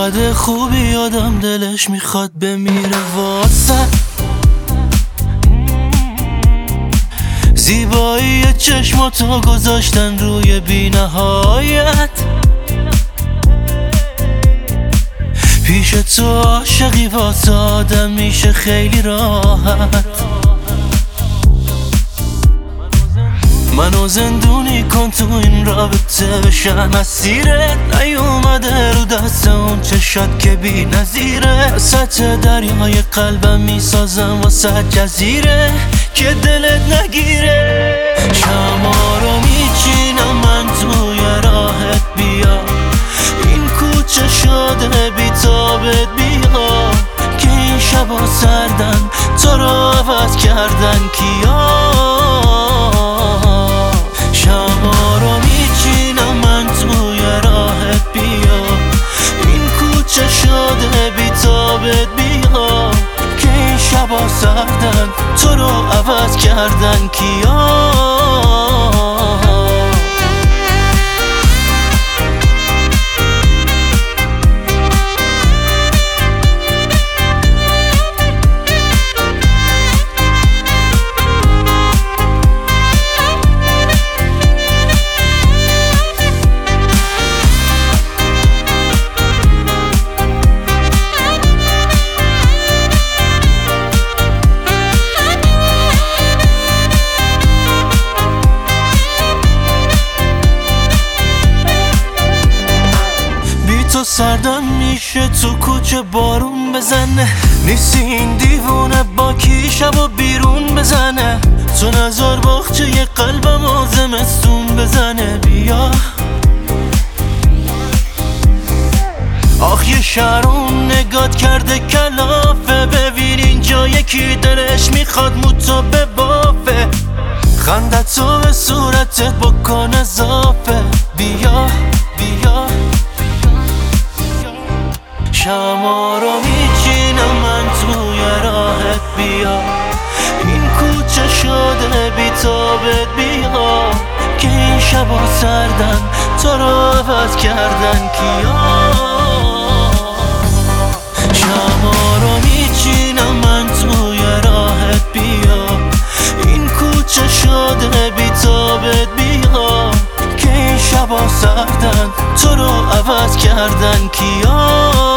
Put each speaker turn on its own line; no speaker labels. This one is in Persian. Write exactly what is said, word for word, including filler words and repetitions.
چقدر خوبی آدم دلش میخواد بمیره واسه زیبایی چشماتو گذاشتن روی بی نهایت. پیش تو عاشقی واسه آدم میشه خیلی راحت. منو زندونی کن تو این رابطه بشم اسیرت. نیومده رو دست اون چشات که بی نظیره. سطح دریای قلبم میسازم واسه جزیره که دلت نگیره. شما رو میچینم من توی راهت بیا. این کوچه شده بی تابت بیا که این شبا سردن تو رو عوض کردن کیا. شما رو میچینم من توی راهت بیا. این کوچه شده بی تابت بیا که این شبا سردن تو رو عوض کردن کیا. تو سردم میشه تو کوچه بارون بزنه. نیستی این دیوونه با کی شبا بیرون بزنه. تو نظر باخچه یه قلبم آزمستون بزنه. بیا آخ یه شهرون نگات کرده کلافه. ببین اینجا یکی دلش میخواد موتو به بافه. خندت تو به صورتت بکن اضافه. بیا بیا شما رو میچینم من توی راهت بیا. این کوچه شده بی تابت بیا که این شبا سردن تو رو عوض کردن کیا. شما رو میچینم من توی راهت بیا. این کوچه شده بی تابت بیا که این شبا سردن تو رو عوض کردن کیا.